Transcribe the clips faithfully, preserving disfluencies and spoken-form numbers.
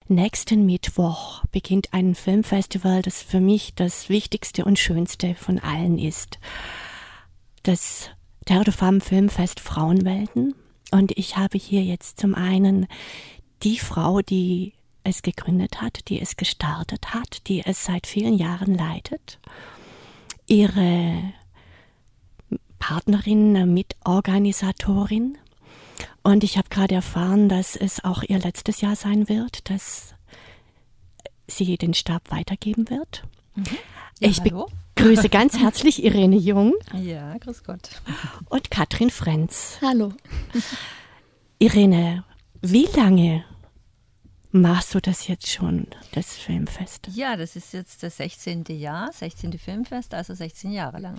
nächsten Mittwoch beginnt ein Filmfestival, das für mich das wichtigste und schönste von allen ist. Das Terre de Femmes Filmfest Frauenwelten. Und ich habe hier jetzt zum einen die Frau, die es gegründet hat, die es gestartet hat, die es seit vielen Jahren leitet, ihre Partnerin, Mitorganisatorin. Und ich habe gerade erfahren, dass es auch ihr letztes Jahr sein wird, dass sie den Stab weitergeben wird. Mhm. Ja, ich hallo. begrüße ganz herzlich Irene Jung. Ja, grüß Gott. Und Katrin Frenz. Hallo. Irene, wie lange machst du das jetzt schon, das Filmfest? Ja, das ist jetzt das sechzehnte Jahr, sechzehnte Filmfest, also sechzehn Jahre lang.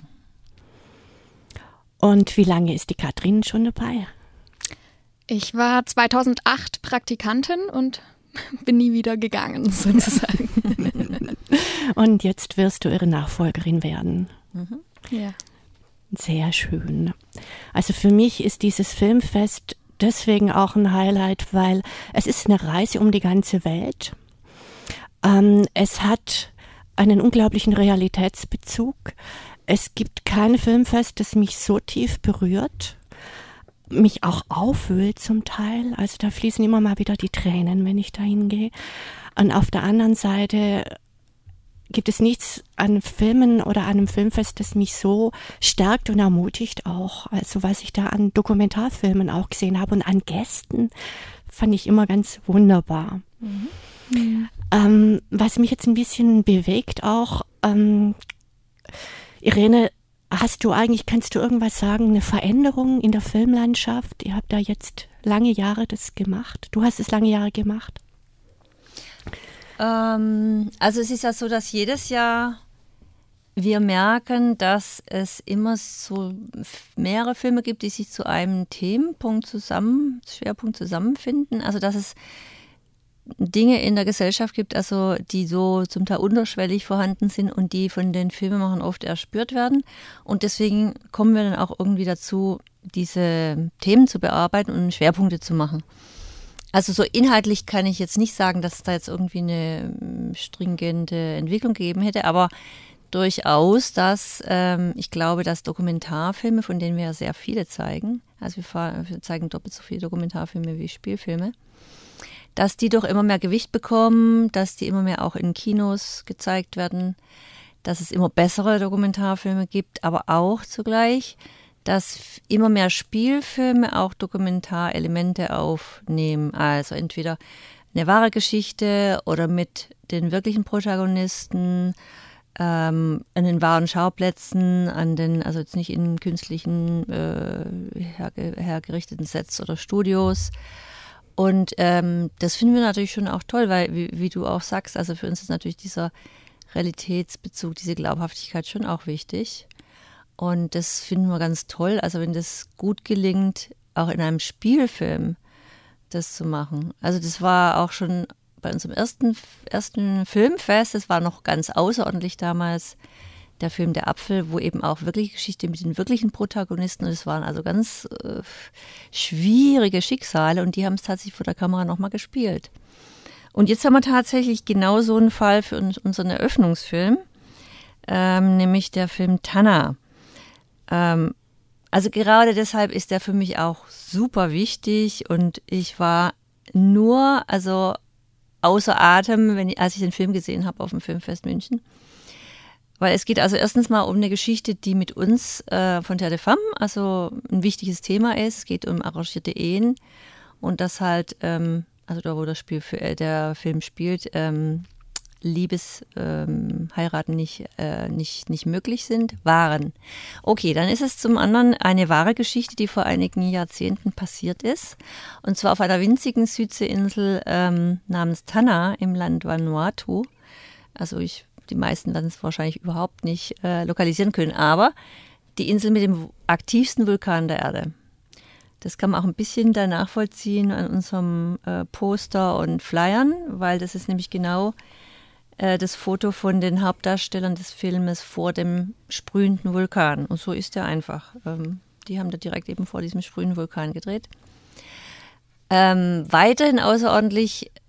Und wie lange ist die Katrin schon dabei? Ich war zweitausendacht Praktikantin und bin nie wieder gegangen, sozusagen. Und jetzt wirst du ihre Nachfolgerin werden. Mhm. Ja. Sehr schön. Also für mich ist dieses Filmfest deswegen auch ein Highlight, weil es ist eine Reise um die ganze Welt. Ähm, es hat einen unglaublichen Realitätsbezug. Es gibt kein Filmfest, das mich so tief berührt, mich auch aufwühlt zum Teil. Also da fließen immer mal wieder die Tränen, wenn ich da hingehe. Und auf der anderen Seite gibt es nichts an Filmen oder an einem Filmfest, das mich so stärkt und ermutigt auch. Also was ich da an Dokumentarfilmen auch gesehen habe und an Gästen, fand ich immer ganz wunderbar. Mhm. Mhm. Ähm, was mich jetzt ein bisschen bewegt auch, ähm, Irene, hast du eigentlich, kannst du irgendwas sagen, eine Veränderung in der Filmlandschaft? Ihr habt da jetzt lange Jahre das gemacht. Du hast es lange Jahre gemacht. Ähm, also es ist ja so, dass jedes Jahr wir merken, dass es immer so mehrere Filme gibt, die sich zu einem Themenpunkt zusammen, Schwerpunkt zusammenfinden. Also dass es Dinge in der Gesellschaft gibt, also die so zum Teil unterschwellig vorhanden sind und die von den Filmemachern oft erspürt werden. Und deswegen kommen wir dann auch irgendwie dazu, diese Themen zu bearbeiten und Schwerpunkte zu machen. Also so inhaltlich kann ich jetzt nicht sagen, dass es da jetzt irgendwie eine stringente Entwicklung gegeben hätte, aber durchaus, dass ähm, ich glaube, dass Dokumentarfilme, von denen wir ja sehr viele zeigen, also wir, fahren, wir zeigen doppelt so viele Dokumentarfilme wie Spielfilme, dass die doch immer mehr Gewicht bekommen, dass die immer mehr auch in Kinos gezeigt werden, dass es immer bessere Dokumentarfilme gibt, aber auch zugleich, dass immer mehr Spielfilme auch Dokumentarelemente aufnehmen. Also entweder eine wahre Geschichte oder mit den wirklichen Protagonisten, ähm, an den wahren Schauplätzen, an den, also jetzt nicht in künstlichen äh, herge- hergerichteten Sets oder Studios. Und ähm, das finden wir natürlich schon auch toll, weil, wie, wie du auch sagst, also für uns ist natürlich dieser Realitätsbezug, diese Glaubhaftigkeit schon auch wichtig. Und das finden wir ganz toll, also wenn das gut gelingt, auch in einem Spielfilm das zu machen. Also das war auch schon bei unserem ersten, ersten Filmfest, das war noch ganz außerordentlich damals, der Film Der Apfel, wo eben auch wirklich Geschichte mit den wirklichen Protagonisten, und es waren also ganz äh, schwierige Schicksale und die haben es tatsächlich vor der Kamera nochmal gespielt. Und jetzt haben wir tatsächlich genau so einen Fall für uns, unseren Eröffnungsfilm, ähm, nämlich der Film Tanna. Ähm, also gerade deshalb ist der für mich auch super wichtig und ich war nur, also außer Atem, wenn ich, als ich den Film gesehen habe auf dem Filmfest München. Weil es geht also erstens mal um eine Geschichte, die mit uns äh, von Terre de Femmes, also ein wichtiges Thema ist. Es geht um arrangierte Ehen und das halt, ähm, also da wo das Spiel für, äh, der Film spielt, ähm, Liebesheiraten ähm, nicht, äh, nicht, nicht möglich sind, waren. Okay, dann ist es zum anderen eine wahre Geschichte, die vor einigen Jahrzehnten passiert ist. Und zwar auf einer winzigen Südseeinsel ähm, namens Tanna im Land Vanuatu. Also ich Die meisten werden es wahrscheinlich überhaupt nicht äh, lokalisieren können, aber die Insel mit dem aktivsten Vulkan der Erde. Das kann man auch ein bisschen da nachvollziehen an unserem äh, Poster und Flyern, weil das ist nämlich genau äh, das Foto von den Hauptdarstellern des Filmes vor dem sprühenden Vulkan. Und so ist er einfach. Ähm, die haben da direkt eben vor diesem sprühenden Vulkan gedreht. Ähm, weiterhin außerordentlich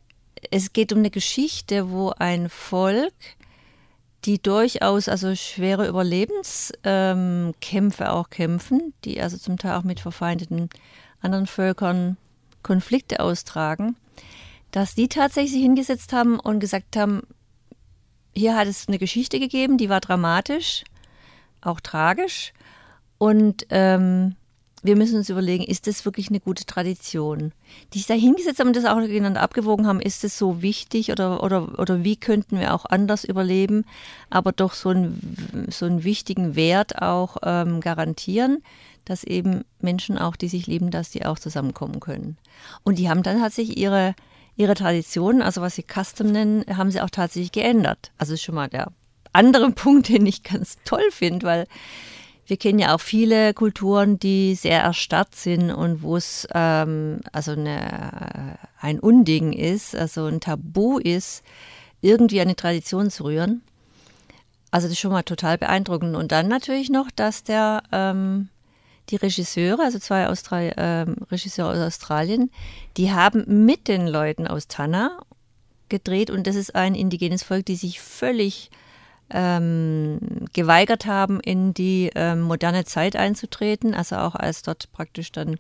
es geht um eine Geschichte, wo ein Volk, die durchaus also schwere Überlebenskämpfe ähm, auch kämpfen, die also zum Teil auch mit verfeindeten anderen Völkern Konflikte austragen, dass die tatsächlich sich hingesetzt haben und gesagt haben, hier hat es eine Geschichte gegeben, die war dramatisch, auch tragisch und ähm, wir müssen uns überlegen, ist das wirklich eine gute Tradition? Die sich da hingesetzt haben und das auch gegeneinander abgewogen haben, ist das so wichtig oder, oder, oder wie könnten wir auch anders überleben, aber doch so, ein, so einen wichtigen Wert auch ähm, garantieren, dass eben Menschen auch, die sich lieben, dass die auch zusammenkommen können. Und die haben dann tatsächlich ihre, ihre Traditionen, also was sie Custom nennen, haben sie auch tatsächlich geändert. Also ist schon mal der andere Punkt, den ich ganz toll finde, weil wir kennen ja auch viele Kulturen, die sehr erstarrt sind und wo es ähm, also eine, ein Unding ist, also ein Tabu ist, irgendwie an die Tradition zu rühren. Also das ist schon mal total beeindruckend. Und dann natürlich noch, dass der ähm, die Regisseure, also zwei Austral- ähm, Regisseure aus Australien, die haben mit den Leuten aus Tanna gedreht und das ist ein indigenes Volk, die sich völlig Ähm, geweigert haben, in die ähm, moderne Zeit einzutreten, also auch als dort praktisch dann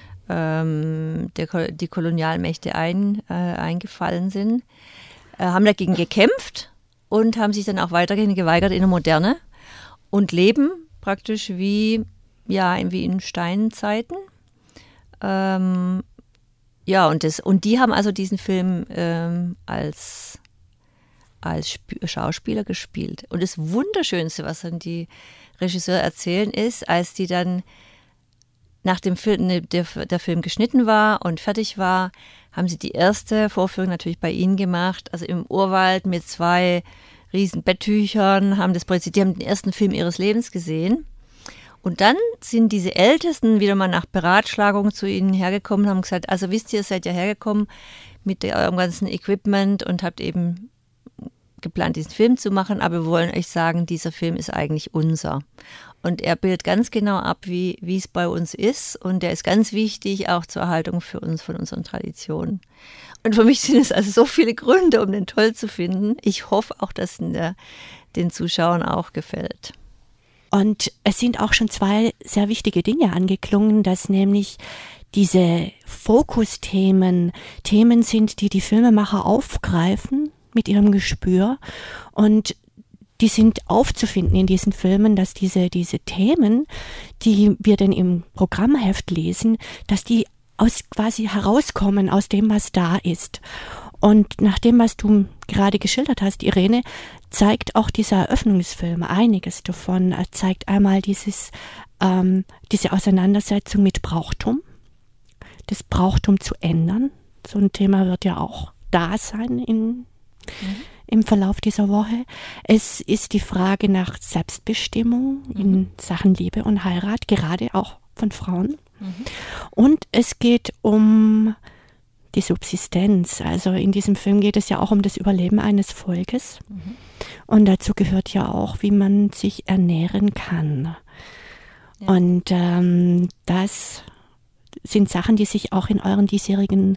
ähm, der, die Kolonialmächte ein, äh, eingefallen sind, äh, haben dagegen gekämpft und haben sich dann auch weiterhin geweigert in der Moderne und leben praktisch wie, ja, wie in Steinzeiten. Ähm, ja, und, das, und die haben also diesen Film ähm, als als Sp- Schauspieler gespielt. Und das Wunderschönste, was dann die Regisseure erzählen, ist, als die dann nach dem Film, der, der Film geschnitten war und fertig war, haben sie die erste Vorführung natürlich bei ihnen gemacht, also im Urwald mit zwei riesen Betttüchern, haben das projiziert, die haben den ersten Film ihres Lebens gesehen. Und dann sind diese Ältesten wieder mal nach Beratschlagung zu ihnen hergekommen und haben gesagt, also wisst ihr, ihr seid ja hergekommen mit eurem ganzen Equipment und habt eben geplant, diesen Film zu machen, aber wir wollen euch sagen, dieser Film ist eigentlich unser. Und er bildet ganz genau ab, wie, wie es bei uns ist und der ist ganz wichtig auch zur Erhaltung für uns von unseren Traditionen. Und für mich sind es also so viele Gründe, um den toll zu finden. Ich hoffe auch, dass es der, den Zuschauern auch gefällt. Und es sind auch schon zwei sehr wichtige Dinge angeklungen, dass nämlich diese Fokusthemen Themen sind, die die Filmemacher aufgreifen mit ihrem Gespür und die sind aufzufinden in diesen Filmen, dass diese, diese Themen, die wir dann im Programmheft lesen, dass die aus quasi herauskommen aus dem, was da ist. Und nach dem, was du gerade geschildert hast, Irene, zeigt auch dieser Eröffnungsfilm einiges davon. Er zeigt einmal dieses, ähm, diese Auseinandersetzung mit Brauchtum, das Brauchtum zu ändern. So ein Thema wird ja auch da sein in Mhm. im Verlauf dieser Woche. Es ist die Frage nach Selbstbestimmung mhm. in Sachen Liebe und Heirat, gerade auch von Frauen. Mhm. Und es geht um die Subsistenz. Also in diesem Film geht es ja auch um das Überleben eines Volkes. Mhm. Und dazu gehört ja auch, wie man sich ernähren kann. Ja. Und ähm, das sind Sachen, die sich auch in euren diesjährigen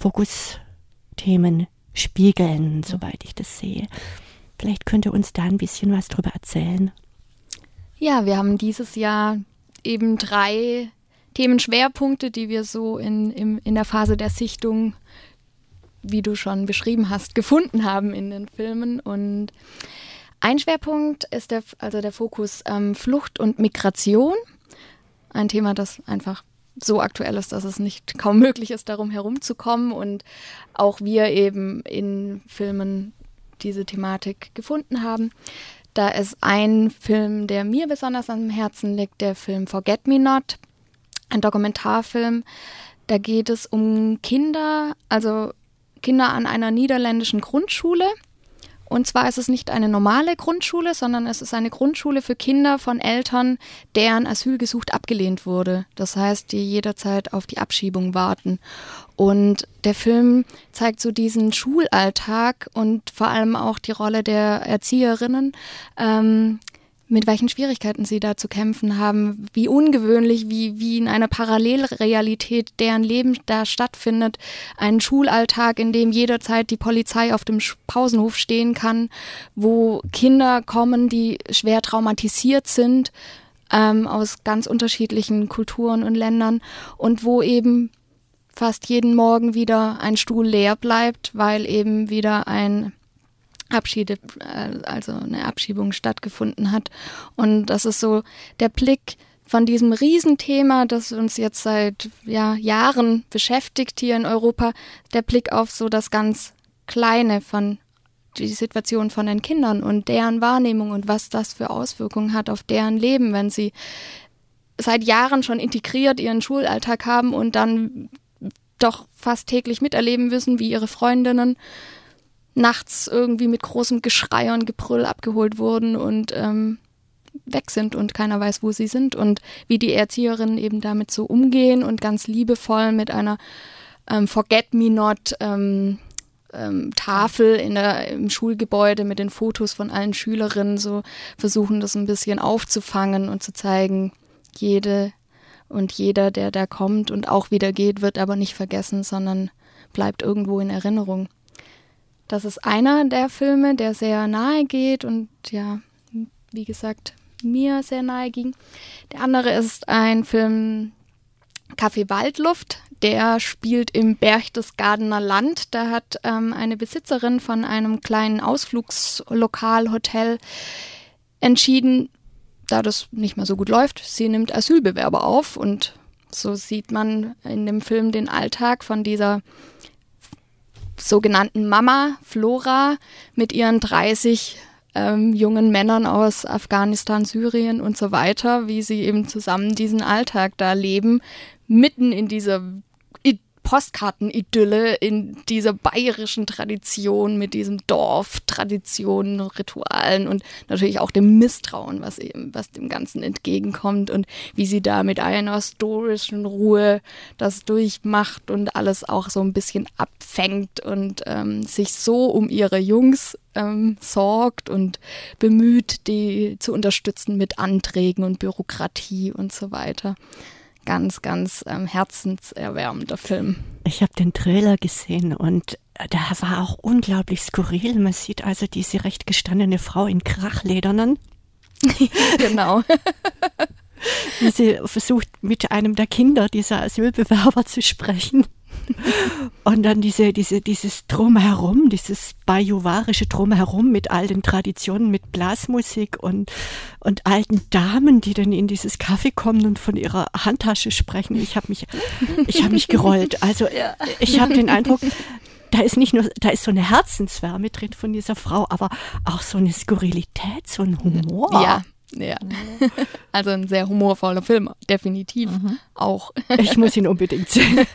Fokusthemen spiegeln, soweit ich das sehe. Vielleicht könnt ihr uns da ein bisschen was drüber erzählen. Ja, wir haben dieses Jahr eben drei Themenschwerpunkte, die wir so in, in, in der Phase der Sichtung, wie du schon beschrieben hast, gefunden haben in den Filmen. Und ein Schwerpunkt ist der, also der Fokus ähm, Flucht und Migration. Ein Thema, das einfach so aktuell ist, dass es nicht kaum möglich ist, darum herumzukommen und auch wir eben in Filmen diese Thematik gefunden haben. Da ist ein Film, der mir besonders am Herzen liegt, der Film Forget Me Not, ein Dokumentarfilm. Da geht es um Kinder, also Kinder an einer niederländischen Grundschule. Und zwar ist es nicht eine normale Grundschule, sondern es ist eine Grundschule für Kinder von Eltern, deren Asylgesuch abgelehnt wurde. Das heißt, die jederzeit auf die Abschiebung warten. Und der Film zeigt so diesen Schulalltag und vor allem auch die Rolle der Erzieherinnen, ähm, mit welchen Schwierigkeiten sie da zu kämpfen haben, wie ungewöhnlich, wie, wie in einer Parallelrealität deren Leben da stattfindet. Ein Schulalltag, in dem jederzeit die Polizei auf dem Pausenhof stehen kann, wo Kinder kommen, die schwer traumatisiert sind, ähm, aus ganz unterschiedlichen Kulturen und Ländern und wo eben fast jeden Morgen wieder ein Stuhl leer bleibt, weil eben wieder ein Abschiede, also eine Abschiebung stattgefunden hat. Und das ist so der Blick von diesem Riesenthema, das uns jetzt seit ja, Jahren beschäftigt hier in Europa, der Blick auf so das ganz Kleine von die Situation von den Kindern und deren Wahrnehmung und was das für Auswirkungen hat auf deren Leben, wenn sie seit Jahren schon integriert ihren Schulalltag haben und dann doch fast täglich miterleben müssen, wie ihre Freundinnen nachts irgendwie mit großem Geschrei und Gebrüll abgeholt wurden und ähm, weg sind und keiner weiß, wo sie sind und wie die Erzieherinnen eben damit so umgehen und ganz liebevoll mit einer ähm, Forget-Me-Not ähm, ähm, Tafel in der, im Schulgebäude mit den Fotos von allen Schülerinnen so versuchen, das ein bisschen aufzufangen und zu zeigen, jede und jeder, der da kommt und auch wieder geht, wird aber nicht vergessen, sondern bleibt irgendwo in Erinnerung. Das ist einer der Filme, der sehr nahe geht und ja, wie gesagt, mir sehr nahe ging. Der andere ist ein Film Café Waldluft. Der spielt im Berchtesgadener Land. Da hat ähm, eine Besitzerin von einem kleinen Ausflugslokal, Hotel entschieden, da das nicht mehr so gut läuft, sie nimmt Asylbewerber auf und so sieht man in dem Film den Alltag von dieser sogenannten Mama Flora mit ihren dreißig ähm, jungen Männern aus Afghanistan, Syrien und so weiter, wie sie eben zusammen diesen Alltag da leben, mitten in dieser I- Postkartenidylle, in dieser bayerischen Tradition mit diesem Dorf, Traditionen, Ritualen und natürlich auch dem Misstrauen, was eben, was dem Ganzen entgegenkommt und wie sie da mit einer stoischen Ruhe das durchmacht und alles auch so ein bisschen abfängt und ähm, sich so um ihre Jungs ähm, sorgt und bemüht, die zu unterstützen mit Anträgen und Bürokratie und so weiter. Ganz, ganz ähm, herzenserwärmender Film. Ich habe den Trailer gesehen und der war auch unglaublich skurril. Man sieht also diese recht gestandene Frau in Krachledernen. Genau. Wie sie versucht, mit einem der Kinder dieser Asylbewerber zu sprechen. Und dann diese, diese, dieses Drumherum, dieses bajuwarische Drumherum mit all den Traditionen, mit Blasmusik und, und alten Damen, die dann in dieses Café kommen und von ihrer Handtasche sprechen. Ich habe mich, ich habe mich gerollt. Also ja. Ich habe den Eindruck, da ist nicht nur, da ist so eine Herzenswärme drin von dieser Frau, aber auch so eine Skurrilität, so ein Humor. Ja. Ja, also ein sehr humorvoller Film, definitiv mhm. auch. Ich muss ihn unbedingt sehen.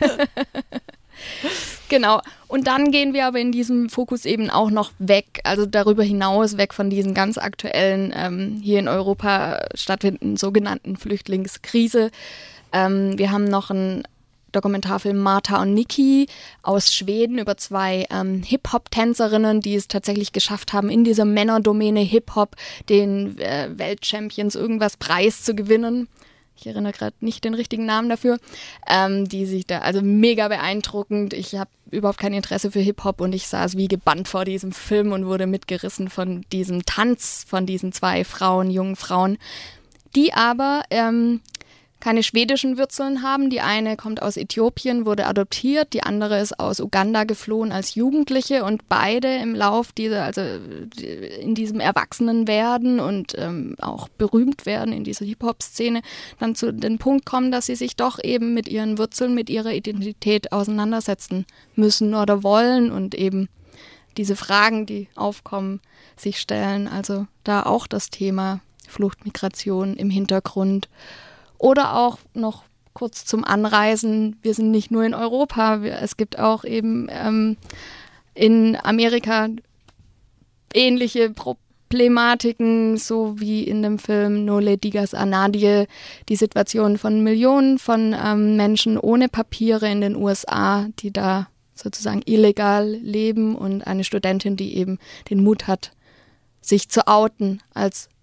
Genau, und dann gehen wir aber in diesem Fokus eben auch noch weg, also darüber hinaus, weg von diesen ganz aktuellen, ähm, hier in Europa stattfindenden sogenannten Flüchtlingskrise. Ähm, wir haben noch einen Dokumentarfilm Martha und Niki aus Schweden über zwei ähm, Hip-Hop-Tänzerinnen, die es tatsächlich geschafft haben, in dieser Männerdomäne Hip-Hop den äh, Weltchampions irgendwas Preis zu gewinnen. Ich erinnere gerade nicht den richtigen Namen dafür. Ähm, die sich da, also mega beeindruckend. Ich habe überhaupt kein Interesse für Hip-Hop und ich saß wie gebannt vor diesem Film und wurde mitgerissen von diesem Tanz von diesen zwei Frauen, jungen Frauen, die aber ähm, keine schwedischen Wurzeln haben. Die eine kommt aus Äthiopien, wurde adoptiert, die andere ist aus Uganda geflohen als Jugendliche und beide im Lauf dieser, also in diesem Erwachsenenwerden und ähm, auch berühmt werden in dieser Hip-Hop-Szene, dann zu dem Punkt kommen, dass sie sich doch eben mit ihren Wurzeln, mit ihrer Identität auseinandersetzen müssen oder wollen und eben diese Fragen, die aufkommen, sich stellen. Also da auch das Thema Flucht, Migration im Hintergrund. Oder auch noch kurz zum Anreisen, wir sind nicht nur in Europa, wir, es gibt auch eben ähm, in Amerika ähnliche Problematiken, so wie in dem Film No Le Digas a Nadie, die Situation von Millionen von ähm, Menschen ohne Papiere in den U S A, die da sozusagen illegal leben und eine Studentin, die eben den Mut hat, sich zu outen als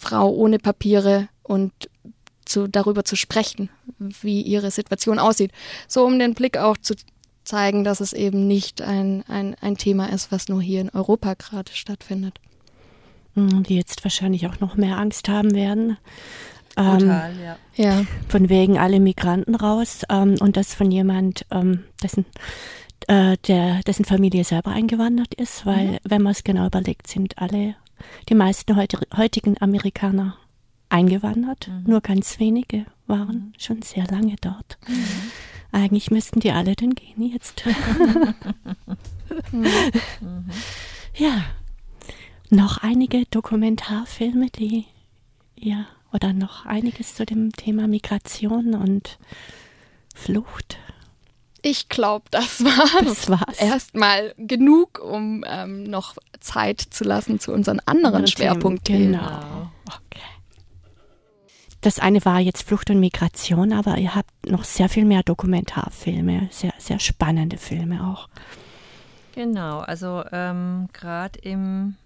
Frau ohne Papiere und zu, darüber zu sprechen, wie ihre Situation aussieht. So um den Blick auch zu zeigen, dass es eben nicht ein, ein, ein Thema ist, was nur hier in Europa gerade stattfindet. Die jetzt wahrscheinlich auch noch mehr Angst haben werden. Total, ähm, ja. Ja. Von wegen alle Migranten raus ähm, und das von jemand, ähm, dessen, äh, der, dessen Familie selber eingewandert ist, weil, mhm. wenn man es genau überlegt, sind alle, die meisten heute, heutigen Amerikaner eingewandert, mhm. nur ganz wenige waren mhm. schon sehr lange dort. Mhm. Eigentlich müssten die alle dann gehen jetzt. mhm. Ja, noch einige Dokumentarfilme, die, ja, oder noch einiges zu dem Thema Migration und Flucht. Ich glaube, das war das war's. Erstmal genug, um ähm, noch Zeit zu lassen zu unseren anderen Schwerpunktthemen. Genau. Okay. Das eine war jetzt Flucht und Migration, aber ihr habt noch sehr viel mehr Dokumentarfilme, sehr, sehr spannende Filme auch. Genau, also ähm, gerade im,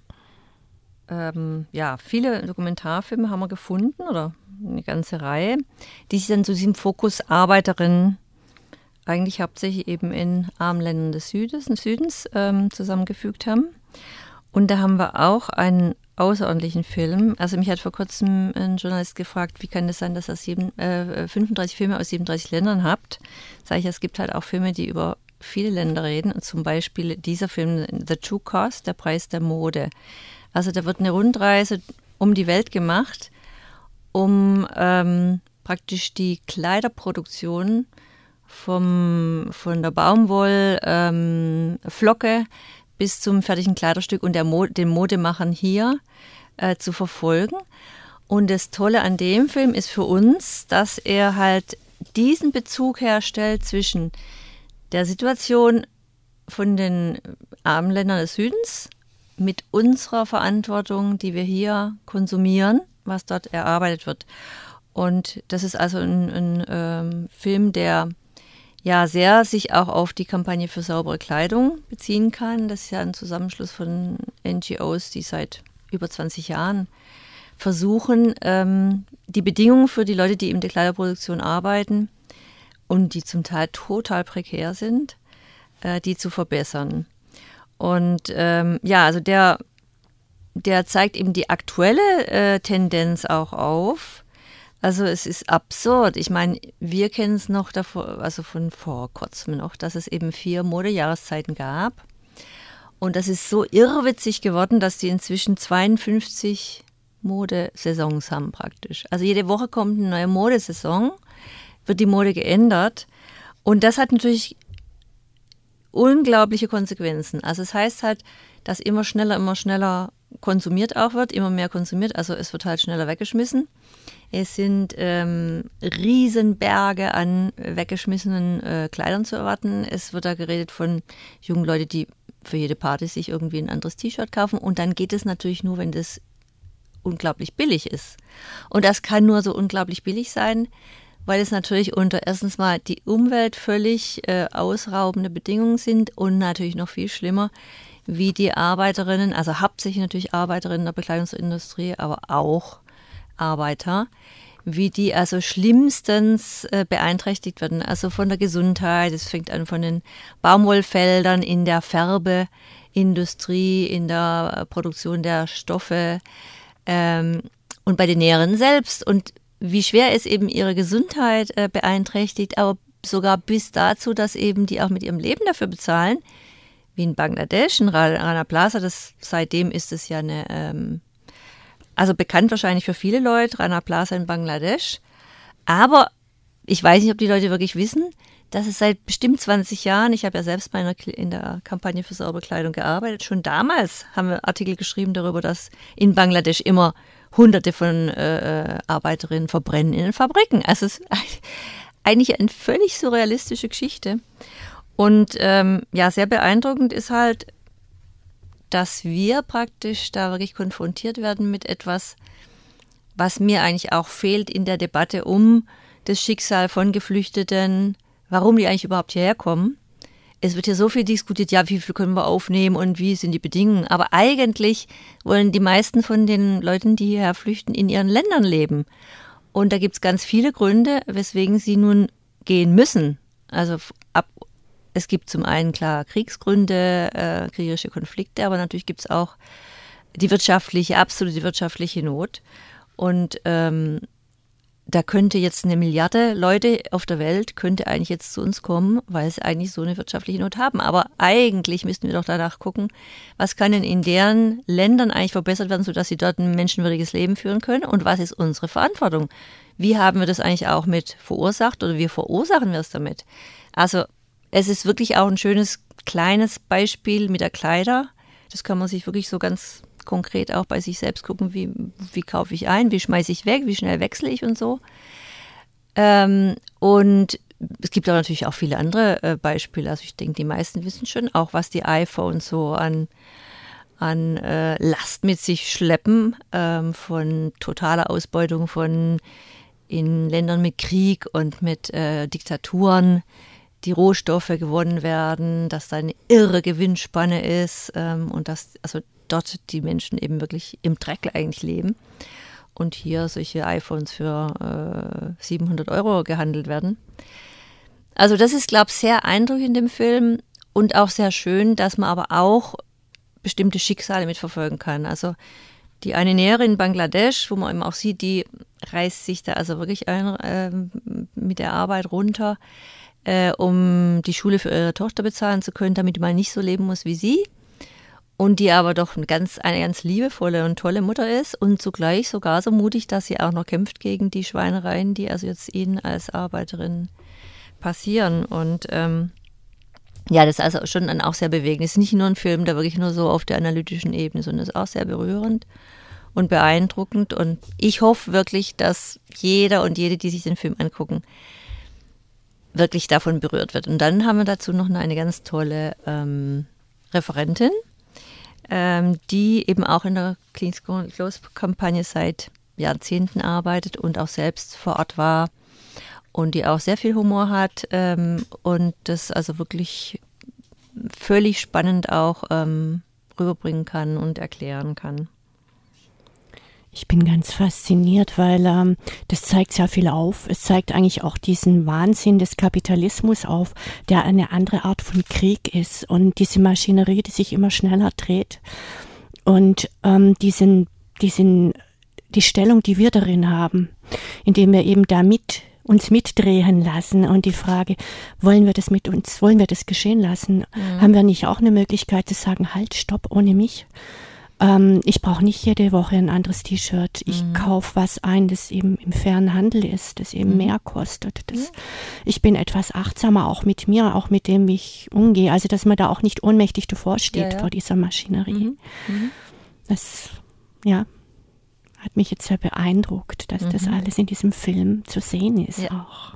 ähm, ja, viele Dokumentarfilme haben wir gefunden oder eine ganze Reihe, die sich dann zu diesem Fokus Arbeiterinnen eigentlich hauptsächlich eben in armen Ländern des Südens, des Südens ähm, zusammengefügt haben. Und da haben wir auch einen außerordentlichen Film. Also mich hat vor kurzem ein Journalist gefragt, wie kann es sein, dass ihr sieben, äh, fünfunddreißig Filme aus siebenunddreißig Ländern habt. Sage ich, es gibt halt auch Filme, die über viele Länder reden. Und zum Beispiel dieser Film The True Cost, der Preis der Mode. Also da wird eine Rundreise um die Welt gemacht, um ähm, praktisch die Kleiderproduktion vom, von der Baumwollflocke ähm, bis zum fertigen Kleiderstück und der Mo- den Modemachern hier äh, zu verfolgen. Und das Tolle an dem Film ist für uns, dass er halt diesen Bezug herstellt zwischen der Situation von den armen Ländern des Südens mit unserer Verantwortung, die wir hier konsumieren, was dort erarbeitet wird. Und das ist also ein, ein ähm, Film, der ja sehr sich auch auf die Kampagne für saubere Kleidung beziehen kann. Das ist ja ein Zusammenschluss von N G Os, die seit über zwanzig Jahren versuchen, ähm, die Bedingungen für die Leute, die in der Kleiderproduktion arbeiten und die zum Teil total prekär sind, äh, die zu verbessern. Und ähm, ja, also der, der zeigt eben die aktuelle äh, Tendenz auch auf. Also es ist absurd. Ich meine, wir kennen es noch davor, also von vor kurzem noch, dass es eben vier Modejahreszeiten gab. Und das ist so irrwitzig geworden, dass die inzwischen zweiundfünfzig Modesaisons haben praktisch. Also jede Woche kommt eine neue Modesaison, wird die Mode geändert. Und das hat natürlich unglaubliche Konsequenzen. Also es heißt halt, dass immer schneller, immer schneller konsumiert auch wird, immer mehr konsumiert. Also es wird halt schneller weggeschmissen. Es sind ähm, Riesenberge an weggeschmissenen äh, Kleidern zu erwarten. Es wird da geredet von jungen Leuten, die für jede Party sich irgendwie ein anderes T-Shirt kaufen. Und dann geht es natürlich nur, wenn das unglaublich billig ist. Und das kann nur so unglaublich billig sein, weil es natürlich unter erstens mal die Umwelt völlig äh, ausraubende Bedingungen sind und natürlich noch viel schlimmer, wie die Arbeiterinnen, also hauptsächlich natürlich Arbeiterinnen der Bekleidungsindustrie, aber auch Arbeiter, wie die also schlimmstens äh, beeinträchtigt werden, also von der Gesundheit. Es fängt an von den Baumwollfeldern in der Färbeindustrie, in der äh, Produktion der Stoffe ähm, und bei den Näherinnen selbst. Und wie schwer es eben ihre Gesundheit äh, beeinträchtigt, aber sogar bis dazu, dass eben die auch mit ihrem Leben dafür bezahlen, wie in Bangladesch, in Rana Plaza. Das, seitdem ist es ja eine ähm, Also bekannt wahrscheinlich für viele Leute, Rana Plaza in Bangladesch. Aber ich weiß nicht, ob die Leute wirklich wissen, dass es seit bestimmt zwanzig Jahren, ich habe ja selbst bei einer, in der Kampagne für saubere Kleidung gearbeitet, schon damals haben wir Artikel geschrieben darüber, dass in Bangladesch immer Hunderte von äh, Arbeiterinnen verbrennen in den Fabriken. Also es ist eigentlich eine völlig surrealistische Geschichte. Und ähm, ja, sehr beeindruckend ist halt, dass wir praktisch da wirklich konfrontiert werden mit etwas, was mir eigentlich auch fehlt in der Debatte um das Schicksal von Geflüchteten, warum die eigentlich überhaupt hierher kommen. es wird hier so viel diskutiert, ja, wie viel können wir aufnehmen und wie sind die Bedingungen. Aber eigentlich wollen die meisten von den Leuten, die hierher flüchten, in ihren Ländern leben. Und da gibt es ganz viele Gründe, weswegen sie nun gehen müssen. Also ab, es gibt zum einen klar Kriegsgründe, äh, kriegerische Konflikte, aber natürlich gibt es auch die wirtschaftliche, absolute wirtschaftliche Not. Und ähm, da könnte jetzt eine Milliarde Leute auf der Welt, könnte eigentlich jetzt zu uns kommen, weil sie eigentlich so eine wirtschaftliche Not haben. Aber eigentlich müssten wir doch danach gucken, was kann denn in deren Ländern eigentlich verbessert werden, sodass sie dort ein menschenwürdiges Leben führen können und was ist unsere Verantwortung? Wie haben wir das eigentlich auch mit verursacht oder wie verursachen wir es damit? Also es ist wirklich auch ein schönes kleines Beispiel mit der Kleider. Das kann man sich wirklich so ganz konkret auch bei sich selbst gucken, wie, wie kaufe ich ein, wie schmeiße ich weg, wie schnell wechsle ich und so. Ähm, und es gibt aber natürlich auch viele andere äh, Beispiele. Also ich denke, die meisten wissen schon auch, was die iPhones so an, an äh, Last mit sich schleppen, ähm, von totaler Ausbeutung von in Ländern mit Krieg und mit äh, Diktaturen, die Rohstoffe gewonnen werden, dass da eine irre Gewinnspanne ist ähm, und dass also dort die Menschen eben wirklich im Dreck eigentlich leben und hier solche iPhones für äh, siebenhundert Euro gehandelt werden. Also das ist, glaube ich, sehr eindrücklich in dem Film und auch sehr schön, dass man aber auch bestimmte Schicksale mitverfolgen kann. Also die eine Näherin in Bangladesch, wo man eben auch sieht, die reißt sich da also wirklich ein, äh, mit der Arbeit runter, äh, um die Schule für ihre Tochter bezahlen zu können, damit man nicht so leben muss wie sie. Und die aber doch eine ganz, eine ganz liebevolle und tolle Mutter ist und zugleich sogar so mutig, dass sie auch noch kämpft gegen die Schweinereien, die also jetzt ihnen als Arbeiterin passieren. Und ähm, ja, das ist also schon dann auch sehr bewegend. Es ist nicht nur ein Film, der wirklich nur so auf der analytischen Ebene, sondern es ist auch sehr berührend und beeindruckend. Und ich hoffe wirklich, dass jeder und jede, die sich den Film angucken, wirklich davon berührt wird. Und dann haben wir dazu noch eine ganz tolle ähm, Referentin, ähm, die eben auch in der Clean Clothes-Kampagne seit Jahrzehnten arbeitet und auch selbst vor Ort war und die auch sehr viel Humor hat ähm, und das also wirklich völlig spannend auch ähm, rüberbringen kann und erklären kann. Ich bin ganz fasziniert, weil ähm, das zeigt sehr viel auf. Es zeigt eigentlich auch diesen Wahnsinn des Kapitalismus auf, der eine andere Art von Krieg ist und diese Maschinerie, die sich immer schneller dreht und ähm, diesen, diesen, die Stellung, die wir darin haben, indem wir eben da mit uns mitdrehen lassen und die Frage, wollen wir das mit uns, wollen wir das geschehen lassen? Mhm. Haben wir nicht auch eine Möglichkeit zu sagen, halt, stopp, ohne mich? Ähm, ich brauche nicht jede Woche ein anderes T-Shirt. Ich mhm. kaufe was ein, das eben im fairen Handel ist, das eben mhm. mehr kostet. Das, ja. Ich bin etwas achtsamer auch mit mir, auch mit dem, wie ich umgehe. Also, dass man da auch nicht ohnmächtig davor steht, ja, ja. vor dieser Maschinerie. Mhm. Mhm. Das, ja, hat mich jetzt sehr beeindruckt, dass mhm. das alles in diesem Film zu sehen ist ja. auch.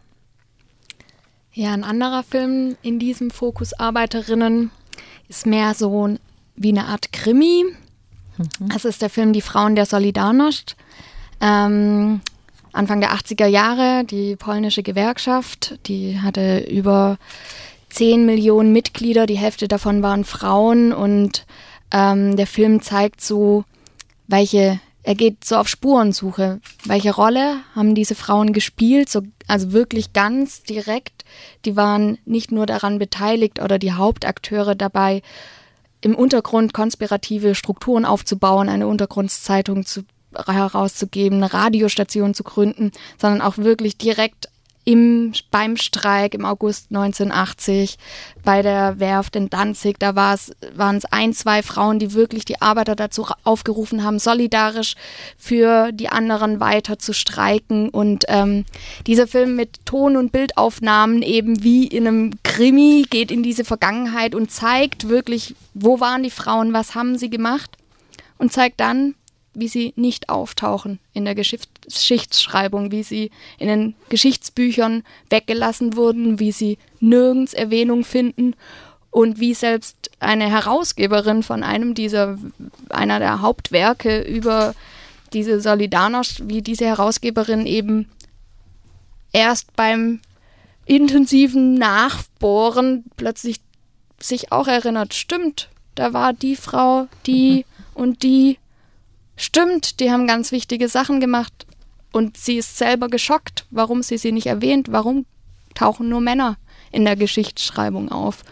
Ja, ein anderer Film in diesem Fokus Arbeiterinnen ist mehr so wie eine Art Krimi. Das ist der Film Die Frauen der Solidarność. Ähm, Anfang der achtziger Jahre, die polnische Gewerkschaft, die hatte über zehn Millionen Mitglieder, die Hälfte davon waren Frauen und ähm, der Film zeigt so, welche, er geht so auf Spurensuche, welche Rolle haben diese Frauen gespielt, so, also wirklich ganz direkt, die waren nicht nur daran beteiligt oder die Hauptakteure dabei, im Untergrund konspirative Strukturen aufzubauen, eine Untergrundszeitung zu, herauszugeben, eine Radiostation zu gründen, sondern auch wirklich direkt im, beim Streik im August neunzehnhundertachtzig bei der Werft in Danzig, da war es, waren es ein, zwei Frauen, die wirklich die Arbeiter dazu aufgerufen haben, solidarisch für die anderen weiter zu streiken. Und ähm, dieser Film mit Ton- und Bildaufnahmen eben wie in einem Krimi geht in diese Vergangenheit und zeigt wirklich, wo waren die Frauen, was haben sie gemacht und zeigt dann, wie sie nicht auftauchen in der Geschichtsschreibung, wie sie in den Geschichtsbüchern weggelassen wurden, wie sie nirgends Erwähnung finden und wie selbst eine Herausgeberin von einem dieser, einer der Hauptwerke über diese Solidarność, wie diese Herausgeberin eben erst beim intensiven Nachbohren plötzlich sich auch erinnert, stimmt, da war die Frau, die mhm. und die, stimmt, die haben ganz wichtige Sachen gemacht und sie ist selber geschockt, warum sie sie nicht erwähnt, warum tauchen nur Männer in der Geschichtsschreibung auf.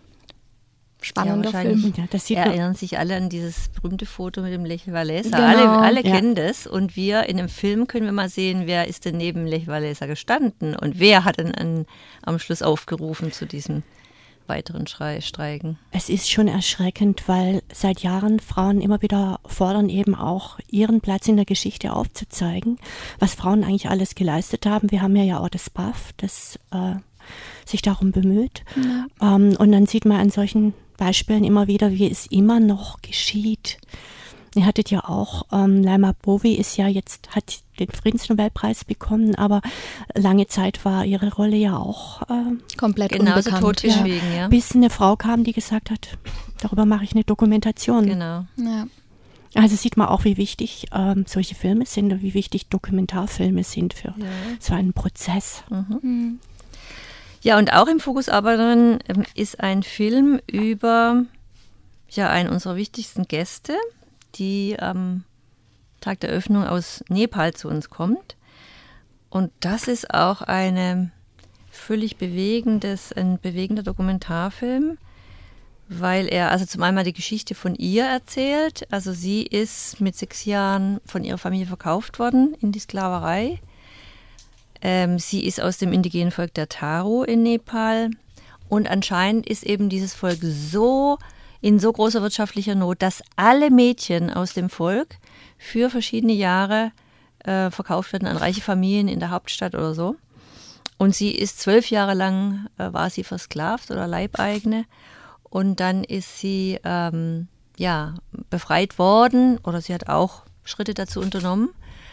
Spannender ja, Film. Ja, das sieht erinnern sich alle an dieses berühmte Foto mit dem Lech Walesa. Genau. Alle, alle ja. kennen das. Und wir in dem Film können wir mal sehen, wer ist denn neben Lech Walesa gestanden und wer hat denn an, am Schluss aufgerufen zu diesem weiteren Schrei, Streiken. Es ist schon erschreckend, weil seit Jahren Frauen immer wieder fordern, eben auch ihren Platz in der Geschichte aufzuzeigen, was Frauen eigentlich alles geleistet haben. Wir haben ja ja auch das B A F, das äh, sich darum bemüht. Ja. Ähm, und dann sieht man an solchen Beispielen immer wieder, wie es immer noch geschieht. Ihr hattet ja auch, ähm, Laima Bowie ist ja jetzt, hat den Friedensnobelpreis bekommen, aber lange Zeit war ihre Rolle ja auch äh, komplett genauso unbekannt. Totgeschwiegen, ja. ja. Bis eine Frau kam, die gesagt hat, darüber mache ich eine Dokumentation. Genau. Ja. Also sieht man auch, wie wichtig ähm, solche Filme sind und wie wichtig Dokumentarfilme sind für ja. so einen Prozess. Mhm. Mhm. Ja, und auch im Fokusarbeiterin ähm, ist ein Film über ja, einen unserer wichtigsten Gäste, die am Tag der Eröffnung aus Nepal zu uns kommt. Und das ist auch eine völlig bewegendes, ein bewegender Dokumentarfilm, weil er also zum einen mal die Geschichte von ihr erzählt. Also sie ist mit sechs Jahren von ihrer Familie verkauft worden in die Sklaverei. Ähm, sie ist aus dem indigenen Volk der Tharo in Nepal und anscheinend ist eben dieses Volk so in so großer wirtschaftlicher Not, dass alle Mädchen aus dem Volk für verschiedene Jahre äh, verkauft werden an reiche Familien in der Hauptstadt oder so. Und sie ist zwölf Jahre lang, äh, war sie versklavt oder Leibeigene und dann ist sie ähm, ja, befreit worden oder sie hat auch Schritte dazu unternommen.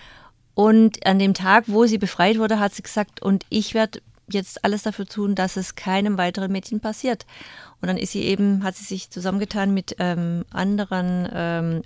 Und an dem Tag, wo sie befreit wurde, hat sie gesagt, und ich werde jetzt alles dafür tun, dass es keinem weiteren Mädchen passiert. Und dann ist sie eben, hat sie sich zusammengetan mit ähm, anderen ähm,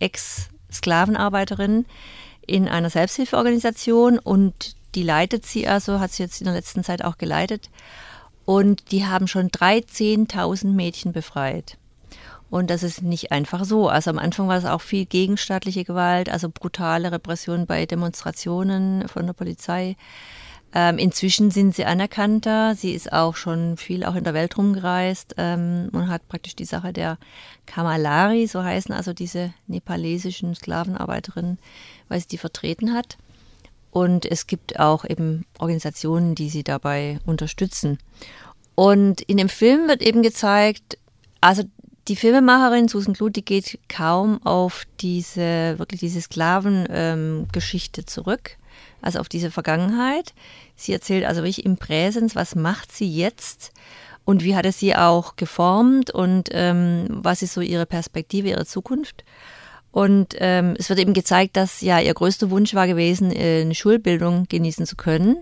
Ex-Sklavenarbeiterinnen in einer Selbsthilfeorganisation und die leitet sie also, hat sie jetzt in der letzten Zeit auch geleitet. Und die haben schon dreizehntausend Mädchen befreit. Und das ist nicht einfach so. Also am Anfang war es auch viel gegenstaatliche Gewalt, also brutale Repression bei Demonstrationen von der Polizei. Ähm, inzwischen sind sie anerkannter. Sie ist auch schon viel auch in der Welt rumgereist ähm, und hat praktisch die Sache der Kamalari, so heißen also diese nepalesischen Sklavenarbeiterinnen, weil sie die vertreten hat. Und es gibt auch eben Organisationen, die sie dabei unterstützen. Und in dem Film wird eben gezeigt, also die Filmemacherin Susan Clute, die geht kaum auf diese, wirklich diese Sklavengeschichte ähm, zurück, also auf diese Vergangenheit. Sie erzählt also wirklich im Präsens, was macht sie jetzt und wie hat es sie auch geformt und ähm, was ist so ihre Perspektive, ihre Zukunft. Und ähm, es wird eben gezeigt, dass ja ihr größter Wunsch war gewesen, eine Schulbildung genießen zu können.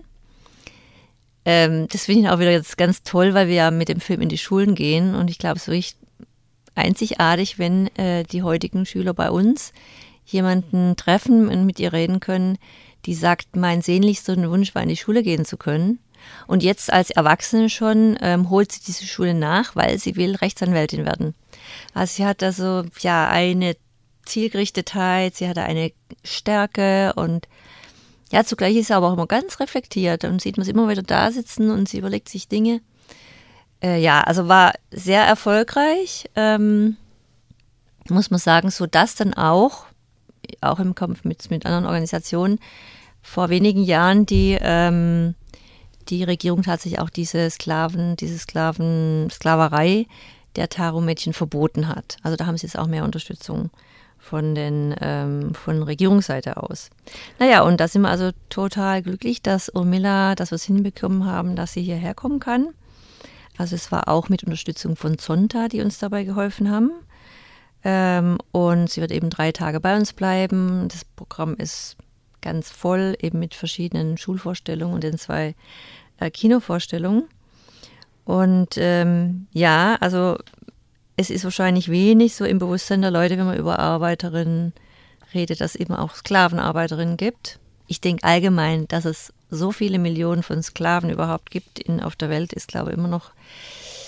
Ähm, das finde ich auch wieder jetzt ganz toll, weil wir ja mit dem Film in die Schulen gehen und ich glaube, es ist wirklich einzigartig, wenn äh, die heutigen Schüler bei uns jemanden treffen und mit ihr reden können, die sagt, mein sehnlichster Wunsch war, in die Schule gehen zu können. Und jetzt als Erwachsene schon ähm, holt sie diese Schule nach, weil sie will Rechtsanwältin werden. Also sie hat also ja eine Zielgerichtetheit, sie hat eine Stärke und ja, zugleich ist sie aber auch immer ganz reflektiert und sieht man sie immer wieder da sitzen und sie überlegt sich Dinge. Äh, ja, also war sehr erfolgreich, ähm, muss man sagen, so dass dann auch, auch im Kampf mit, mit anderen Organisationen, vor wenigen Jahren die, ähm, die Regierung tatsächlich auch diese Sklaven, diese Sklaven, Sklaverei der Tharo-Mädchen verboten hat. Also da haben sie jetzt auch mehr Unterstützung von den ähm, von Regierungsseite aus. Naja, und da sind wir also total glücklich, dass Urmila, dass wir es hinbekommen haben, dass sie hierher kommen kann. Also es war auch mit Unterstützung von Zonta, die uns dabei geholfen haben. Ähm, und sie wird eben drei Tage bei uns bleiben. Das Programm ist ganz voll, eben mit verschiedenen Schulvorstellungen und den zwei äh, Kinovorstellungen. Und ähm, ja, also es ist wahrscheinlich wenig so im Bewusstsein der Leute, wenn man über Arbeiterinnen redet, dass es eben auch Sklavenarbeiterinnen gibt. Ich denke allgemein, dass es so viele Millionen von Sklaven überhaupt gibt in, auf der Welt, ist, glaube ich, immer noch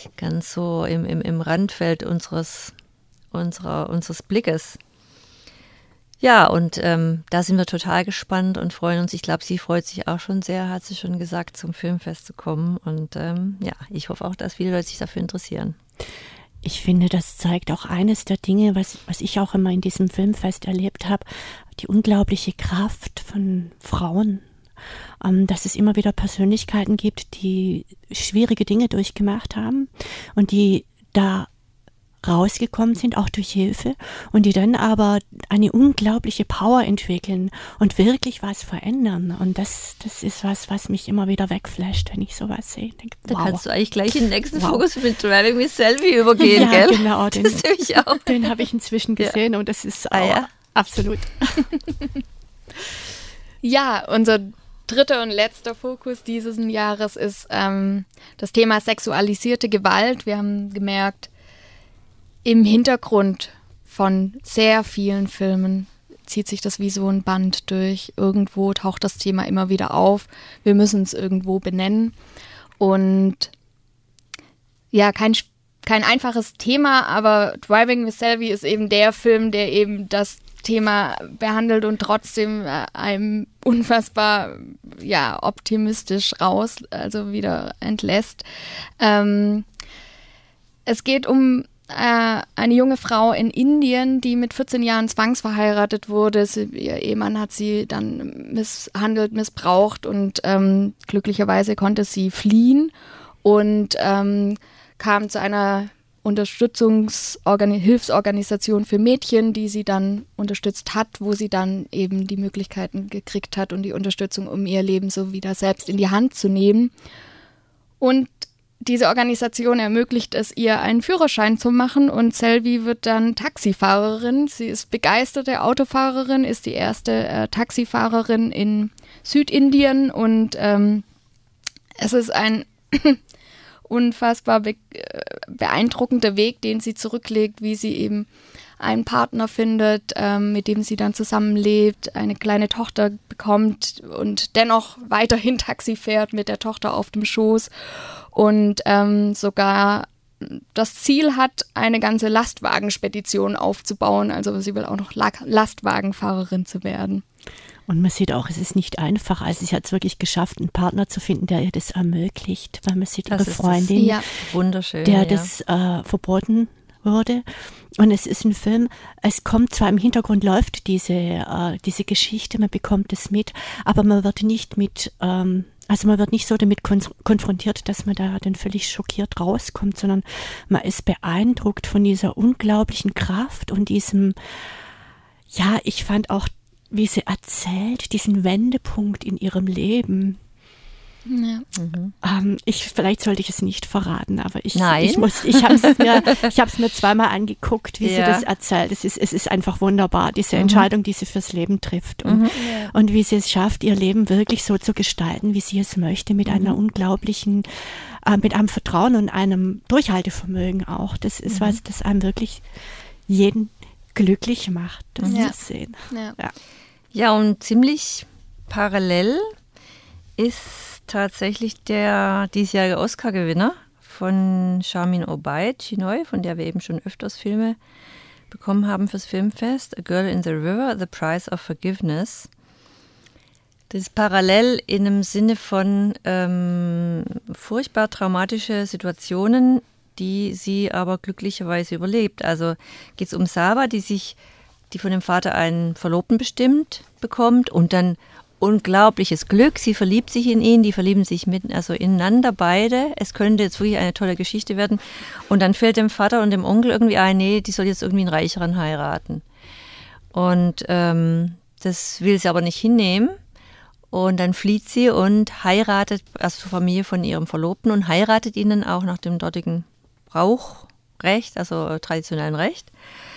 ganz so im, im, im Randfeld unseres, unserer, unseres Blickes. Ja, und ähm, da sind wir total gespannt und freuen uns. Ich glaube, sie freut sich auch schon sehr, hat sie schon gesagt, zum Filmfest zu kommen. Und ähm, ja, ich hoffe auch, dass viele Leute sich dafür interessieren. Ich finde, das zeigt auch eines der Dinge, was, was ich auch immer in diesem Filmfest erlebt habe, die unglaubliche Kraft von Frauen. Ähm, dass es immer wieder Persönlichkeiten gibt, die schwierige Dinge durchgemacht haben und die da rausgekommen sind, auch durch Hilfe, und die dann aber eine unglaubliche Power entwickeln und wirklich was verändern. Und das, das ist was, was mich immer wieder wegflasht, wenn ich sowas sehe. Ich denke, da wow. kannst du eigentlich gleich den nächsten wow. Fokus mit Driving Miss Selby übergehen, ja, gell? Genau, den, das sehe ich auch. Den habe ich inzwischen gesehen ja. und das ist ah, ja? absolut. Ja, unser dritter und letzter Fokus dieses Jahres ist ähm, das Thema sexualisierte Gewalt. Wir haben gemerkt, im Hintergrund von sehr vielen Filmen zieht sich das wie so ein Band durch. Irgendwo taucht das Thema immer wieder auf. Wir müssen es irgendwo benennen. Und ja, kein, kein einfaches Thema, aber Driving Miss Selby ist eben der Film, der eben das Thema behandelt und trotzdem äh, einem unfassbar ja, optimistisch raus, also wieder entlässt. Ähm, es geht um äh, eine junge Frau in Indien, die mit vierzehn Jahren zwangsverheiratet wurde. Sie, ihr Ehemann hat sie dann misshandelt, missbraucht und ähm, glücklicherweise konnte sie fliehen und ähm, kam zu einer Unterstützungsorgan- Hilfsorganisation für Mädchen, die sie dann unterstützt hat, wo sie dann eben die Möglichkeiten gekriegt hat und die Unterstützung, um ihr Leben so wieder selbst in die Hand zu nehmen. Und diese Organisation ermöglicht es ihr, einen Führerschein zu machen, und Selby wird dann Taxifahrerin. Sie ist begeisterte Autofahrerin, ist die erste äh, Taxifahrerin in Südindien, und ähm, es ist ein unfassbar be- beeindruckender Weg, den sie zurücklegt, wie sie eben einen Partner findet, ähm, mit dem sie dann zusammenlebt, eine kleine Tochter bekommt und dennoch weiterhin Taxi fährt mit der Tochter auf dem Schoß und ähm, sogar das Ziel hat, eine ganze Lastwagenspedition aufzubauen. Also sie will auch noch La- Lastwagenfahrerin zu werden. Und man sieht auch, es ist nicht einfach. Also sie hat es wirklich geschafft, einen Partner zu finden, der ihr das ermöglicht, weil man sieht ihre Freundin, ja. wunderschön, der ja. das äh, verboten wurde. Und es ist ein Film, es kommt zwar im Hintergrund, läuft diese, äh, diese Geschichte, man bekommt es mit, aber man wird nicht mit, ähm, also man wird nicht so damit kon- konfrontiert, dass man da dann völlig schockiert rauskommt, sondern man ist beeindruckt von dieser unglaublichen Kraft und diesem, ja, ich fand auch, wie sie erzählt, diesen Wendepunkt in ihrem Leben. Ja. Mhm. Ähm, ich, vielleicht sollte ich es nicht verraten, aber ich, Nein. ich, muss, ich habe es mir, ich hab's mir zweimal angeguckt, wie ja. sie das erzählt. Es ist, es ist einfach wunderbar, diese mhm. Entscheidung, die sie fürs Leben trifft. Und, mhm. ja. und wie sie es schafft, ihr Leben wirklich so zu gestalten, wie sie es möchte, mit mhm. einer unglaublichen, äh, mit einem Vertrauen und einem Durchhaltevermögen auch. Das ist mhm. was, das einem wirklich jeden glücklich macht, das ja. zu sehen. Ja. Ja. Ja, und ziemlich parallel ist tatsächlich der diesjährige Oscar-Gewinner von Charmin Obaid, Chinoy, von der wir eben schon öfters Filme bekommen haben fürs Filmfest. A Girl in the River, The Price of Forgiveness. Das ist parallel in einem Sinne von ähm, furchtbar traumatische Situationen, die sie aber glücklicherweise überlebt. Also geht es um Saba, die sich die von dem Vater einen Verlobten bestimmt bekommt und dann unglaubliches Glück. Sie verliebt sich in ihn, die verlieben sich mit, also ineinander beide. Es könnte jetzt wirklich eine tolle Geschichte werden. Und dann fällt dem Vater und dem Onkel irgendwie ein, nee, die soll jetzt irgendwie einen Reicheren heiraten. Und ähm, das will sie aber nicht hinnehmen. Und dann flieht sie und heiratet, also zur Familie von ihrem Verlobten, und heiratet ihn dann auch nach dem dortigen Brauchrecht, also traditionellen Recht.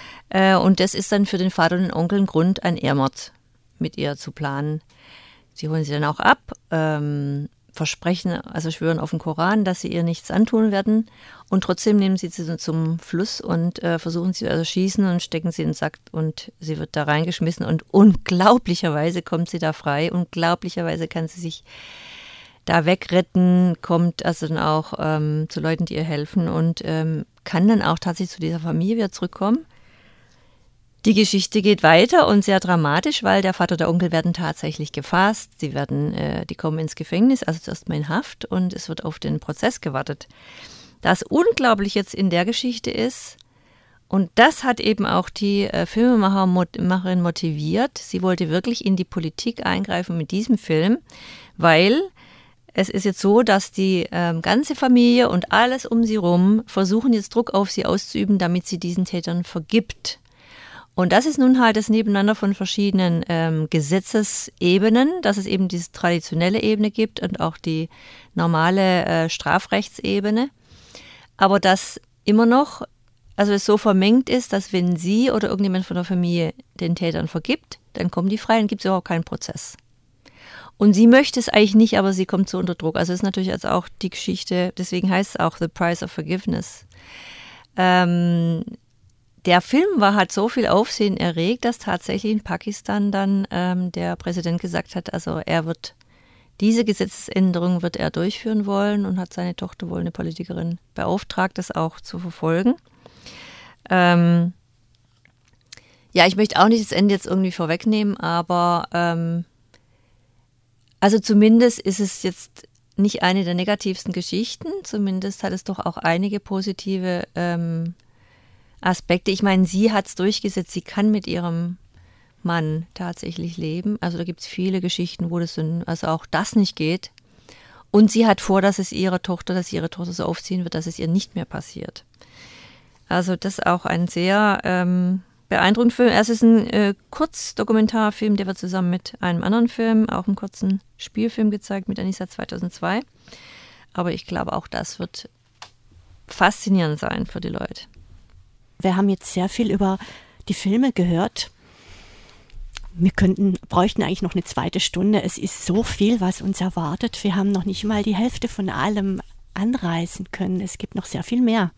Und das ist dann für den Vater und den Onkel ein Grund, einen Ehrmord mit ihr zu planen. Sie holen sie dann auch ab, ähm, versprechen, also schwören auf den Koran, dass sie ihr nichts antun werden. Und trotzdem nehmen sie sie zum Fluss und äh, versuchen sie zu erschießen und stecken sie in den Sack und sie wird da reingeschmissen. Und unglaublicherweise kommt sie da frei. Unglaublicherweise kann sie sich da wegretten, kommt also dann auch ähm, zu Leuten, die ihr helfen und ähm, kann dann auch tatsächlich zu dieser Familie wieder zurückkommen. Die Geschichte geht weiter und sehr dramatisch, weil der Vater und der Onkel werden tatsächlich gefasst. Sie werden, äh, die kommen ins Gefängnis, also zuerst mal in Haft und es wird auf den Prozess gewartet. Das unglaublich jetzt in der Geschichte ist, und das hat eben auch die äh, Filmemacherin motiviert. Sie wollte wirklich in die Politik eingreifen mit diesem Film, weil es ist jetzt so, dass die ähm, ganze Familie und alles um sie rum versuchen jetzt Druck auf sie auszuüben, damit sie diesen Tätern vergibt. Und das ist nun halt das Nebeneinander von verschiedenen ähm, Gesetzesebenen, dass es eben diese traditionelle Ebene gibt und auch die normale äh, Strafrechtsebene. Aber dass immer noch, also es so vermengt ist, dass wenn sie oder irgendjemand von der Familie den Tätern vergibt, dann kommen die frei und gibt es überhaupt keinen Prozess. Und sie möchte es eigentlich nicht, aber sie kommt so unter Druck. Also es ist natürlich jetzt auch die Geschichte, deswegen heißt es auch The Price of Forgiveness. Ähm, der Film war, hat so viel Aufsehen erregt, dass tatsächlich in Pakistan dann ähm, der Präsident gesagt hat, also er wird diese Gesetzesänderung wird er durchführen wollen und hat seine Tochter wohl, eine Politikerin, beauftragt, das auch zu verfolgen. Ähm, ja, ich möchte auch nicht das Ende jetzt irgendwie vorwegnehmen, aber ähm, also zumindest ist es jetzt nicht eine der negativsten Geschichten, zumindest hat es doch auch einige positive ähm, Aspekte. Ich meine, sie hat es durchgesetzt, sie kann mit ihrem Mann tatsächlich leben. Also da gibt es viele Geschichten, wo das dann, also auch das nicht geht. Und sie hat vor, dass es ihrer Tochter, dass ihre Tochter so aufziehen wird, dass es ihr nicht mehr passiert. Also das ist auch ein sehr ähm, beeindruckender Film. Es ist ein äh, Kurzdokumentarfilm, der wird zusammen mit einem anderen Film, auch einem kurzen Spielfilm gezeigt, mit Anissa zweitausendzwei. Aber ich glaube, auch das wird faszinierend sein für die Leute. Wir haben jetzt sehr viel über die Filme gehört. Wir könnten, bräuchten eigentlich noch eine zweite Stunde. Es ist so viel, was uns erwartet. Wir haben noch nicht mal die Hälfte von allem anreißen können. Es gibt noch sehr viel mehr.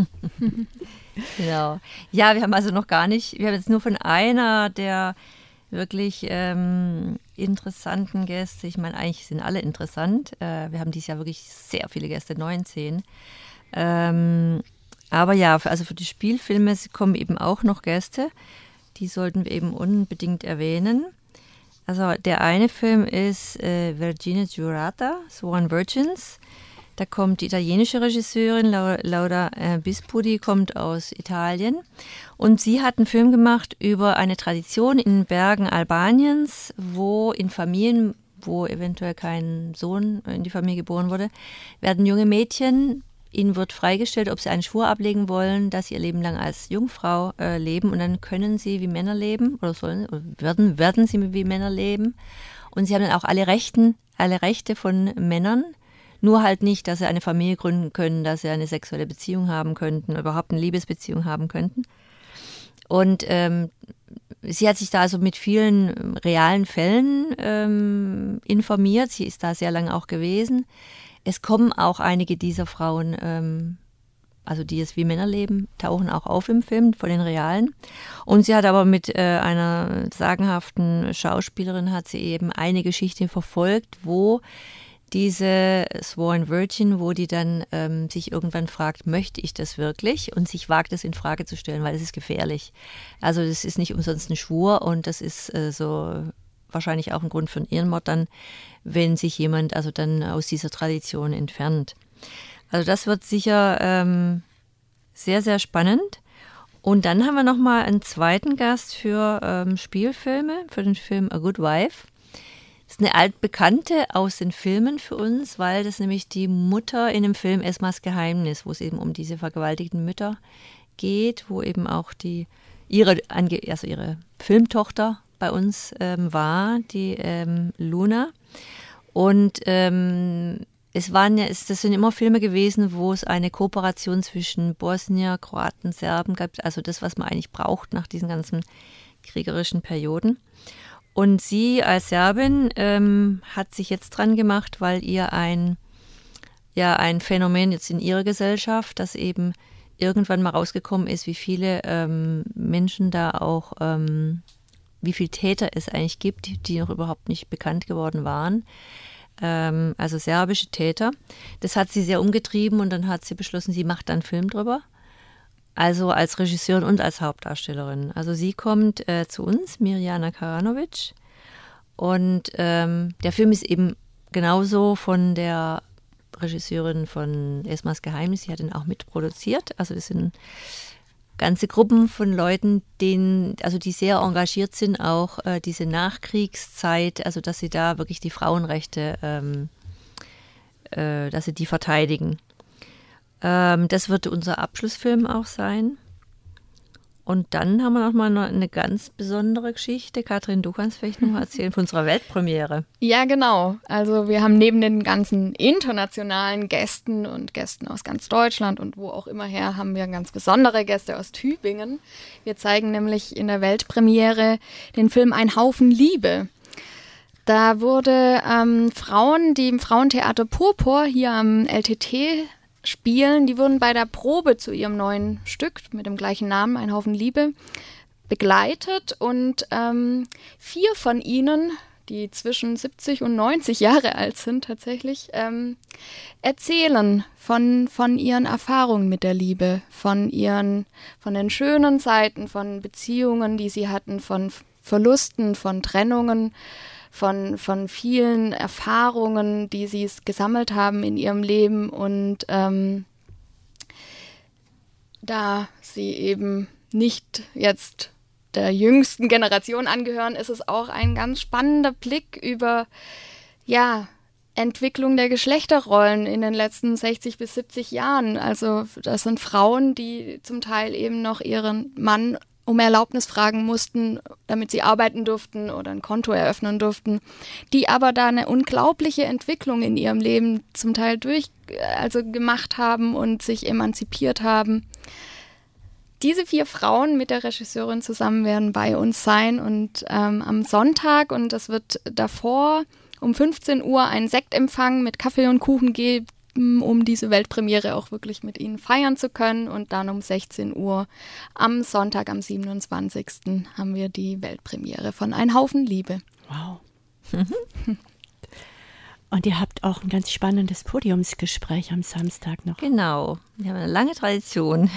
Genau. Ja, wir haben also noch gar nicht, wir haben jetzt nur von einer der wirklich ähm, interessanten Gäste, ich meine, eigentlich sind alle interessant. Äh, wir haben dieses Jahr wirklich sehr viele Gäste, neunzehn. Ähm, aber ja, für, also für die Spielfilme kommen eben auch noch Gäste. Die sollten wir eben unbedingt erwähnen. Also der eine Film ist äh, Vergine Giurata, Sworn Virgins. Da kommt die italienische Regisseurin Laura äh, Bispo, die kommt aus Italien. Und sie hat einen Film gemacht über eine Tradition in den Bergen Albaniens, wo in Familien, wo eventuell kein Sohn in die Familie geboren wurde, werden junge Mädchen, ihnen wird freigestellt, ob sie einen Schwur ablegen wollen, dass sie ihr Leben lang als Jungfrau äh, leben. Und dann können sie wie Männer leben oder sollen oder werden, werden sie wie Männer leben. Und sie haben dann auch alle Rechten, alle Rechte von Männern. Nur halt nicht, dass sie eine Familie gründen können, dass sie eine sexuelle Beziehung haben könnten, überhaupt eine Liebesbeziehung haben könnten. Und ähm, sie hat sich da also mit vielen realen Fällen ähm, informiert. Sie ist da sehr lange auch gewesen. Es kommen auch einige dieser Frauen, ähm, also die es wie Männer leben, tauchen auch auf im Film von den Realen. Und sie hat aber mit äh, einer sagenhaften Schauspielerin hat sie eben eine Geschichte verfolgt, wo diese Sworn Virgin, wo die dann ähm, sich irgendwann fragt, möchte ich das wirklich? Und sich wagt, es in Frage zu stellen, weil es ist gefährlich. Also das ist nicht umsonst ein Schwur und das ist äh, so wahrscheinlich auch ein Grund für einen Ehrenmord dann, wenn sich jemand also dann aus dieser Tradition entfernt. Also das wird sicher ähm, sehr, sehr spannend. Und dann haben wir nochmal einen zweiten Gast für ähm, Spielfilme, für den Film A Good Wife. Das ist eine altbekannte aus den Filmen für uns, weil das nämlich die Mutter in dem Film Esmas Geheimnis, wo es eben um diese vergewaltigten Mütter geht, wo eben auch die ihre, also ihre Filmtochter bei uns ähm, war, die ähm, Luna. Und ähm, es waren ja, es, das sind immer Filme gewesen, wo es eine Kooperation zwischen Bosnier, Kroaten, Serben gab, also das, was man eigentlich braucht nach diesen ganzen kriegerischen Perioden. Und sie als Serbin ähm, hat sich jetzt dran gemacht, weil ihr ein, ja, ein Phänomen jetzt in ihrer Gesellschaft, das eben irgendwann mal rausgekommen ist, wie viele ähm, Menschen da auch, ähm, wie viele Täter es eigentlich gibt, die noch überhaupt nicht bekannt geworden waren. ähm, also serbische Täter. Das hat sie sehr umgetrieben und dann hat sie beschlossen, sie macht dann einen Film drüber. Also als Regisseurin und als Hauptdarstellerin. Also sie kommt äh, zu uns, Mirjana Karanovic. Und ähm, der Film ist eben genauso von der Regisseurin von Esmas Geheimnis. Sie hat ihn auch mitproduziert. Also das sind ganze Gruppen von Leuten, denen, also die sehr engagiert sind, auch äh, diese Nachkriegszeit, also dass sie da wirklich die Frauenrechte, ähm, äh, dass sie die verteidigen. Ähm, das wird unser Abschlussfilm auch sein. Und dann haben wir noch mal eine ganz besondere Geschichte. Katrin, du kannst vielleicht noch mal erzählen von unserer Weltpremiere. Ja, genau. Also wir haben neben den ganzen internationalen Gästen und Gästen aus ganz Deutschland und wo auch immer her, haben wir ganz besondere Gäste aus Tübingen. Wir zeigen nämlich in der Weltpremiere den Film Ein Haufen Liebe. Da wurde ähm, Frauen, die im Frauentheater Purpur hier am L T T spielen, die wurden bei der Probe zu ihrem neuen Stück mit dem gleichen Namen, Ein Haufen Liebe, begleitet und ähm, vier von ihnen, die zwischen siebzig und neunzig Jahre alt sind tatsächlich, ähm, erzählen von, von ihren Erfahrungen mit der Liebe, von ihren, von den schönen Seiten, von Beziehungen, die sie hatten, von Verlusten, von Trennungen, von, von vielen Erfahrungen, die sie gesammelt haben in ihrem Leben. Und ähm, da sie eben nicht jetzt der jüngsten Generation angehören, ist es auch ein ganz spannender Blick über ja, Entwicklung der Geschlechterrollen in den letzten sechzig bis siebzig Jahren. Also das sind Frauen, die zum Teil eben noch ihren Mann um Erlaubnis fragen mussten, damit sie arbeiten durften oder ein Konto eröffnen durften, die aber da eine unglaubliche Entwicklung in ihrem Leben zum Teil durch, also gemacht haben und sich emanzipiert haben. Diese vier Frauen mit der Regisseurin zusammen werden bei uns sein und ähm, am Sonntag, und das wird davor um fünfzehn Uhr einen Sektempfang mit Kaffee und Kuchen geben, um diese Weltpremiere auch wirklich mit ihnen feiern zu können. Und dann um sechzehn Uhr am Sonntag, am siebenundzwanzigsten haben wir die Weltpremiere von Ein Haufen Liebe. Wow. Und ihr habt auch ein ganz spannendes Podiumsgespräch am Samstag noch. Genau, wir haben eine lange Tradition.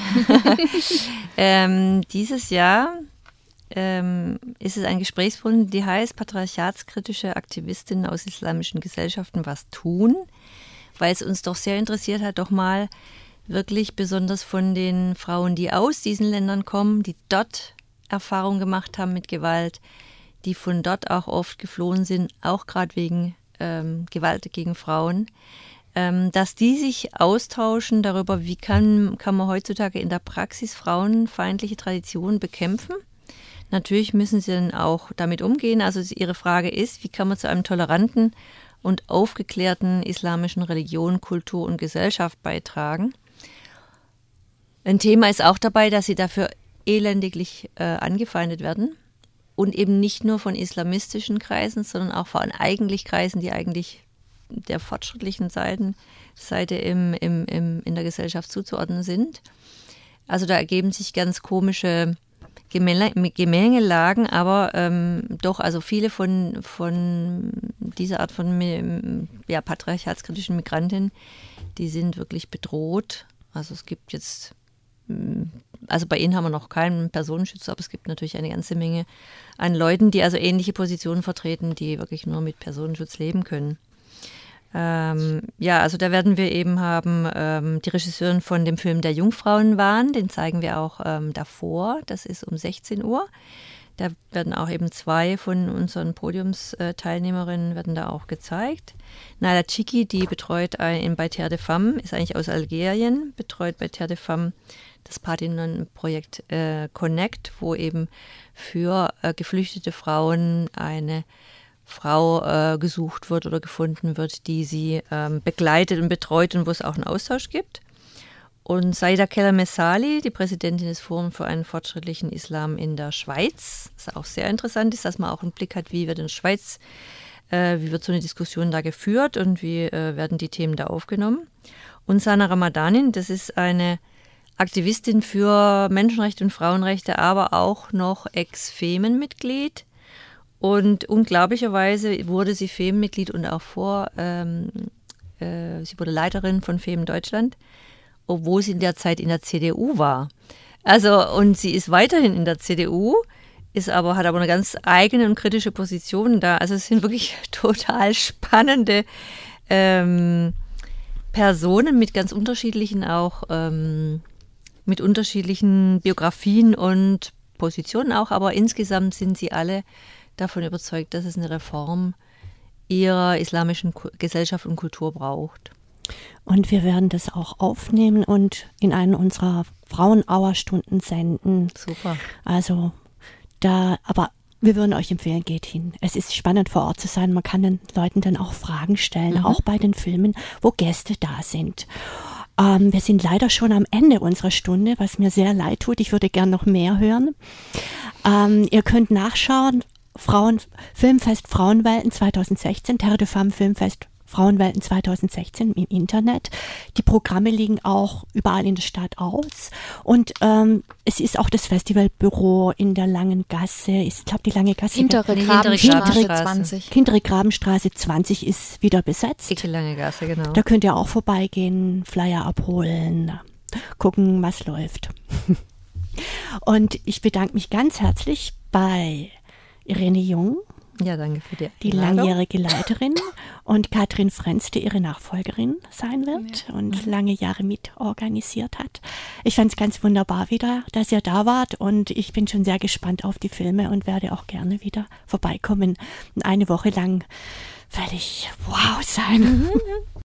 ähm, dieses Jahr ähm, ist es ein Gesprächsrunde, die heißt Patriarchatskritische Aktivistinnen aus islamischen Gesellschaften was tun, weil es uns doch sehr interessiert hat, doch mal wirklich besonders von den Frauen, die aus diesen Ländern kommen, die dort Erfahrung gemacht haben mit Gewalt, die von dort auch oft geflohen sind, auch gerade wegen ähm, Gewalt gegen Frauen, ähm, dass die sich austauschen darüber, wie kann, kann man heutzutage in der Praxis frauenfeindliche Traditionen bekämpfen. Natürlich müssen sie dann auch damit umgehen. Also ihre Frage ist, wie kann man zu einem toleranten und aufgeklärten islamischen Religion, Kultur und Gesellschaft beitragen. Ein Thema ist auch dabei, dass sie dafür elendiglich äh, angefeindet werden und eben nicht nur von islamistischen Kreisen, sondern auch von eigentlich Kreisen, die eigentlich der fortschrittlichen Seiten, Seite im, im, im, in der Gesellschaft zuzuordnen sind. Also da ergeben sich ganz komische Gemengelagen, aber ähm, doch, also viele von, von dieser Art von ja, patriarchatskritischen Migrantinnen, die sind wirklich bedroht. Also es gibt jetzt, also bei ihnen haben wir noch keinen Personenschutz, aber es gibt natürlich eine ganze Menge an Leuten, die also ähnliche Positionen vertreten, die wirklich nur mit Personenschutz leben können. Ähm, ja, also da werden wir eben haben ähm, die Regisseurin von dem Film Der Jungfrauenwahn, den zeigen wir auch ähm, davor, das ist um sechzehn Uhr. Da werden auch eben zwei von unseren Podiumsteilnehmerinnen werden da auch gezeigt. Naila Chiki, die betreut ein, bei Terre de Femme, ist eigentlich aus Algerien, betreut bei Terre de Femme das Partnerin-Projekt äh, Connect, wo eben für äh, geflüchtete Frauen eine Frau äh, gesucht wird oder gefunden wird, die sie ähm, begleitet und betreut und wo es auch einen Austausch gibt. Und Saida Keller-Messali, die Präsidentin des Forums für einen fortschrittlichen Islam in der Schweiz, was auch sehr interessant ist, dass man auch einen Blick hat, wie wird in der Schweiz, äh, wie wird so eine Diskussion da geführt und wie äh, werden die Themen da aufgenommen. Und Sana Ramadanin, das ist eine Aktivistin für Menschenrechte und Frauenrechte, aber auch noch Ex-Femen-Mitglied. Und unglaublicherweise wurde sie FEM-Mitglied und auch vor, ähm, äh, sie wurde Leiterin von FEM Deutschland, obwohl sie in der Zeit in der C D U war. Also, und sie ist weiterhin in der C D U, ist aber, hat aber eine ganz eigene und kritische Position da. Also es sind wirklich total spannende ähm, Personen mit ganz unterschiedlichen auch, ähm, mit unterschiedlichen Biografien und Positionen auch, aber insgesamt sind sie alle davon überzeugt, dass es eine Reform ihrer islamischen Gesellschaft und Kultur braucht. Und wir werden das auch aufnehmen und in einen unserer Frauenhour-Stunden senden. Super. Also da, aber wir würden euch empfehlen, geht hin. Es ist spannend vor Ort zu sein. Man kann den Leuten dann auch Fragen stellen, mhm. auch bei den Filmen, wo Gäste da sind. Ähm, wir sind leider schon am Ende unserer Stunde, was mir sehr leid tut. Ich würde gern noch mehr hören. Ähm, ihr könnt nachschauen, Frauen, Filmfest Frauenwelten zwanzig sechzehn, Terre de Femme Filmfest Frauenwelten zwanzig sechzehn im Internet. Die Programme liegen auch überall in der Stadt aus. Und ähm, es ist auch das Festivalbüro in der Langen Gasse. Ich glaube, die Lange Gasse. Hintere Nee, Grabenstraße zwanzig. Hintere Grabenstraße zwanzig ist wieder besetzt. Ecke Lange Gasse, genau. Da könnt ihr auch vorbeigehen, Flyer abholen, gucken, was läuft. Und ich bedanke mich ganz herzlich bei Irene Jung, ja, danke für die die Einladung. langjährige Leiterin, und Katrin Frenz, die ihre Nachfolgerin sein wird ja. und mhm. lange Jahre mitorganisiert hat. Ich fand es ganz wunderbar wieder, dass ihr da wart, und ich bin schon sehr gespannt auf die Filme und werde auch gerne wieder vorbeikommen und eine Woche lang völlig wow sein.